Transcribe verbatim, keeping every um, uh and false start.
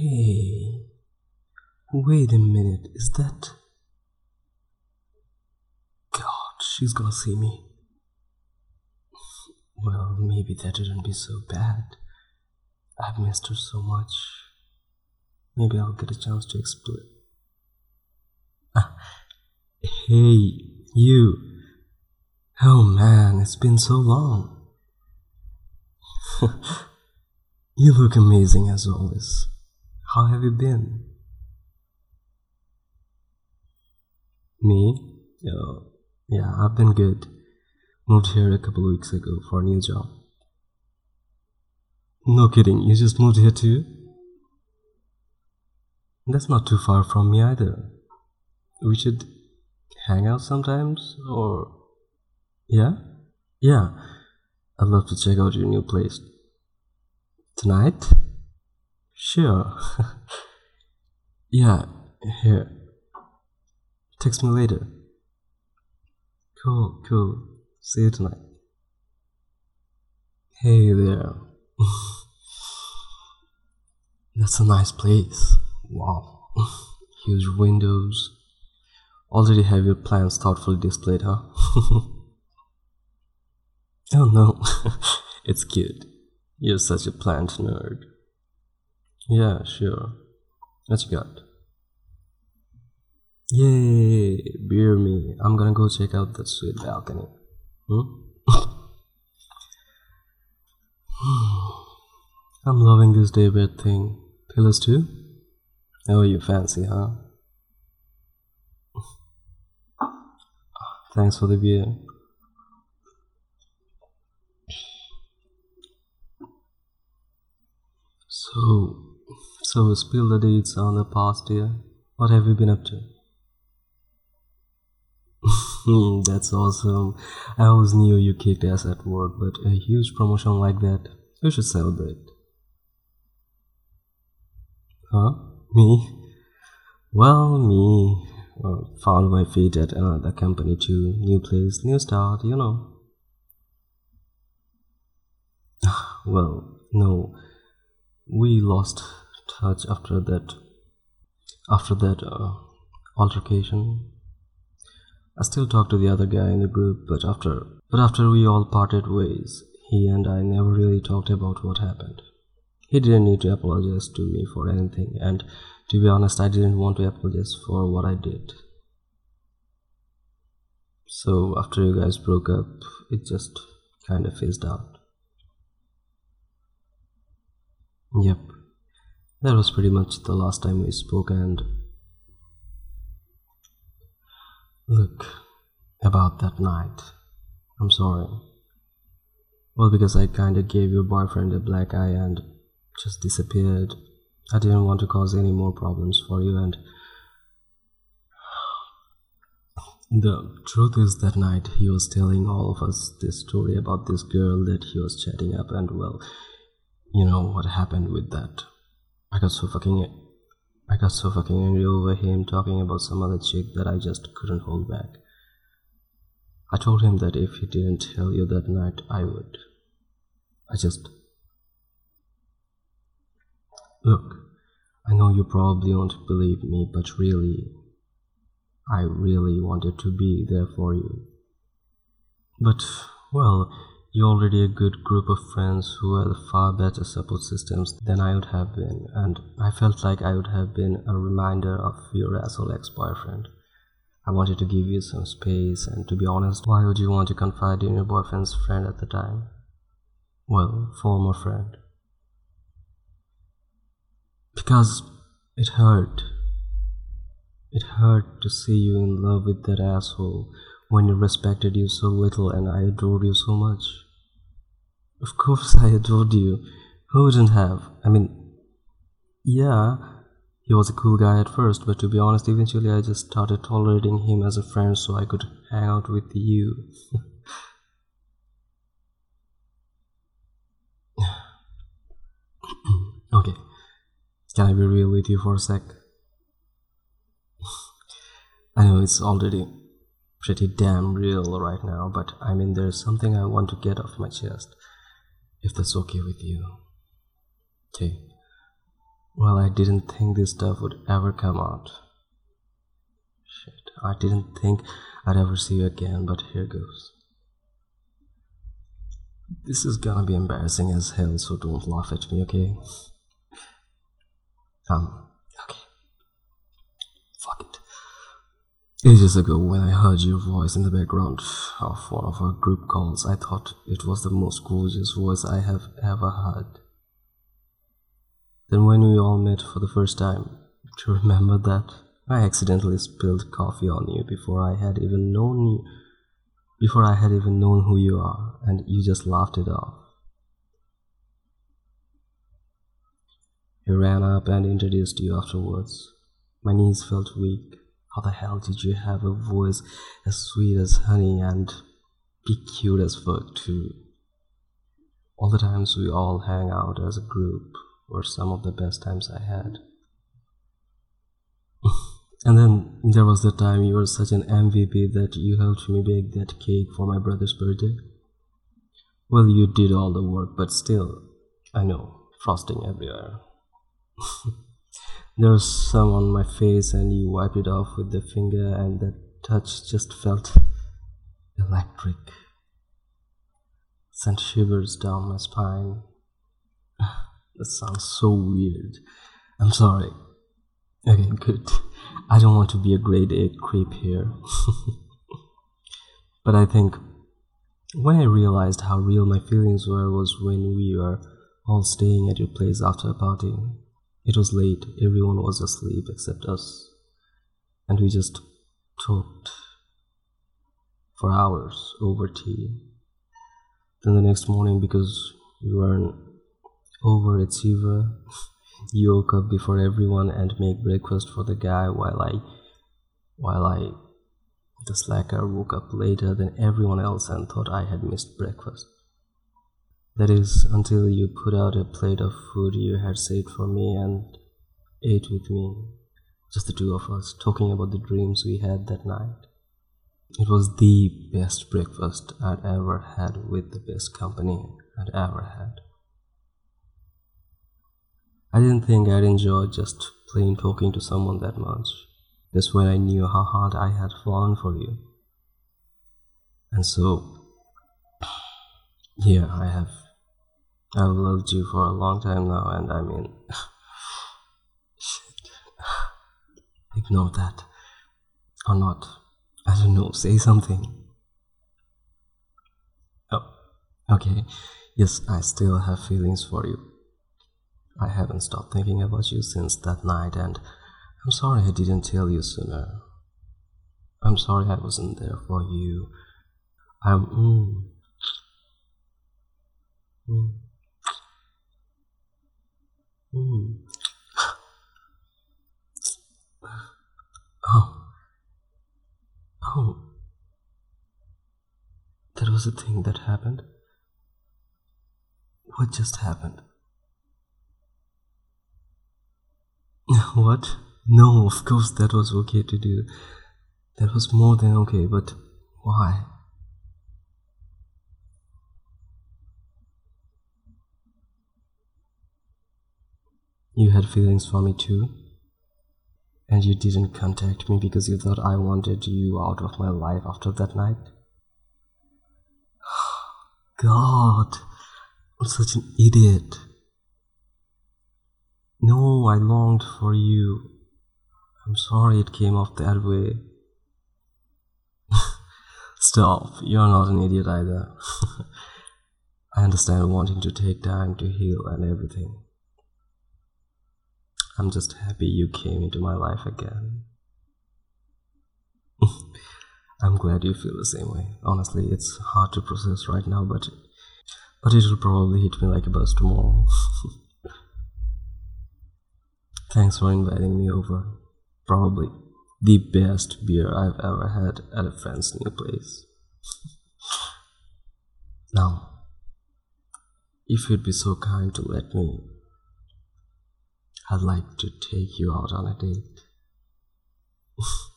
Hey, wait a minute, is that... God, she's gonna see me. Well, maybe that wouldn't be so bad. I've missed her so much. Maybe I'll get a chance to explain. Ah, hey, you. Oh man, it's been so long. You look amazing as always. How have you been? Me? Oh, yeah, I've been good. Moved here a couple of weeks ago for a new job. No kidding, you just moved here too? That's not too far from me either. We should hang out sometimes, or... Yeah? Yeah, I'd love to check out your new place. Tonight? Sure. Yeah, here. Text me later. Cool, cool. See you tonight. Hey there. That's a nice place. Wow. Huge windows. Already have your plans thoughtfully displayed, huh? Oh no. It's cute. You're such a plant nerd. Yeah, sure. What you got? Yay, beer me. I'm gonna go check out that sweet balcony. Hmm? I'm loving this daybed thing. Pillows too? Oh, you fancy, huh? Thanks for the beer. So, so spill the deeds on the past year. What have you been up to? Hmm, that's awesome. I always knew you kicked ass at work, but a huge promotion like that, you should celebrate. Huh? Me? Well, me. Uh, found my feet at another company too. New place, new start, you know. Well, no. We lost touch after that. After that uh, altercation. I still talk to the other guy in the group, but after but after we all parted ways, he and I never really talked about what happened. He didn't need to apologize to me for anything, and to be honest, I didn't want to apologize for what I did. So after you guys broke up, it just kind of fizzed out. Yep, that was pretty much the last time we spoke, and look, about that night, I'm sorry. Well, because I kinda gave your boyfriend a black eye and just disappeared. I didn't want to cause any more problems for you, and the truth is that night he was telling all of us this story about this girl that he was chatting up, and well, you know what happened with that. I got so fucking I got so fucking angry over him talking about some other chick that I just couldn't hold back. I told him that if he didn't tell you that night, I would. I just... Look, I know you probably won't believe me, but really, I really wanted to be there for you. But, well, you're already a good group of friends who had far better support systems than I would have been, and I felt like I would have been a reminder of your asshole ex-boyfriend. I wanted to give you some space, and to be honest, why would you want to confide in your boyfriend's friend at the time? Well, former friend. Because it hurt. It hurt to see you in love with that asshole when he respected you so little and I adored you so much. Of course I adored you. Who wouldn't have? I mean, yeah, he was a cool guy at first, but to be honest, eventually I just started tolerating him as a friend so I could hang out with you. Okay, can I be real with you for a sec? I know it's already pretty damn real right now, but I mean, there's something I want to get off my chest, if that's okay with you. Okay. Well, I didn't think this stuff would ever come out. Shit, I didn't think I'd ever see you again, but here goes. This is gonna be embarrassing as hell, so don't laugh at me, okay? Um, okay. Fuck it. Ages ago, when I heard your voice in the background of one of our group calls, I thought it was the most gorgeous voice I have ever heard. Then when we all met for the first time, do you remember that? I accidentally spilled coffee on you before I had even known you, before I had even known who you are, and you just laughed it off. He ran up and introduced you afterwards. My knees felt weak. How the hell did you have a voice as sweet as honey and be cute as fuck too? All the times we all hang out as a group were some of the best times I had. And then there was the time you were such an M V P that you helped me bake that cake for my brother's birthday. Well, you did all the work, but still, I know, frosting everywhere. There was some on my face and you wiped it off with the finger, and that touch just felt electric. Sent shivers down my spine. That sounds so weird. I'm sorry. Okay, good. I don't want to be a grade A creep here. But I think when I realized how real my feelings were was when we were all staying at your place after a party. It was late, everyone was asleep except us, and we just talked for hours over tea. Then the next morning, because you were an overachiever, you woke up before everyone and made breakfast for the guy while I, while I, the slacker, woke up later than everyone else and thought I had missed breakfast. That is, until you put out a plate of food you had saved for me and ate with me, just the two of us, talking about the dreams we had that night. It was the best breakfast I'd ever had with the best company I'd ever had. I didn't think I'd enjoy just plain talking to someone that much. That's when I knew how hard I had fallen for you. And so, here I have. I've loved you for a long time now, and I mean, shit. Ignore that. Or not. I don't know, say something. Oh, okay. Yes, I still have feelings for you. I haven't stopped thinking about you since that night, and I'm sorry I didn't tell you sooner. I'm sorry I wasn't there for you. I'm, mm, mm, mm. Oh, oh, that was a thing that happened? What just happened? What? No, of course that was okay to do. That was more than okay, but why? You had feelings for me too? And you didn't contact me because you thought I wanted you out of my life after that night? God, I'm such an idiot. No, I longed for you. I'm sorry it came off that way. Stop, you're not an idiot either. I understand wanting to take time to heal and everything. I'm just happy you came into my life again. I'm glad you feel the same way. Honestly, it's hard to process right now, but but it will probably hit me like a bus tomorrow. Thanks for inviting me over. Probably the best beer I've ever had at a friend's new place. Now, if you'd be so kind to let me, I'd like to take you out on a date.